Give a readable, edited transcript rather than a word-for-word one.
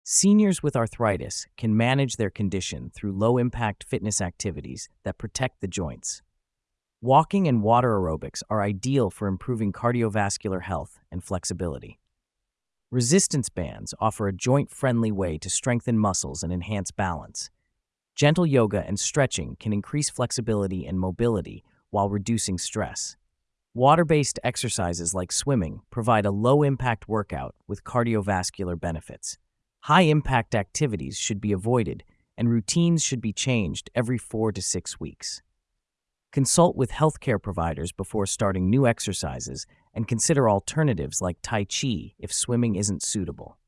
Seniors with arthritis can manage their condition through low-impact fitness activities that protect the joints. Walking and water aerobics are ideal for improving cardiovascular health and flexibility. Resistance bands offer a joint-friendly way to strengthen muscles and enhance balance. Gentle yoga and stretching can increase flexibility and mobility while reducing stress. Water-based exercises like swimming provide a low-impact workout with cardiovascular benefits. High-impact activities should be avoided, and routines should be changed every 4 to 6 weeks. Consult with healthcare providers before starting new exercises and consider alternatives like Tai Chi if swimming isn't suitable.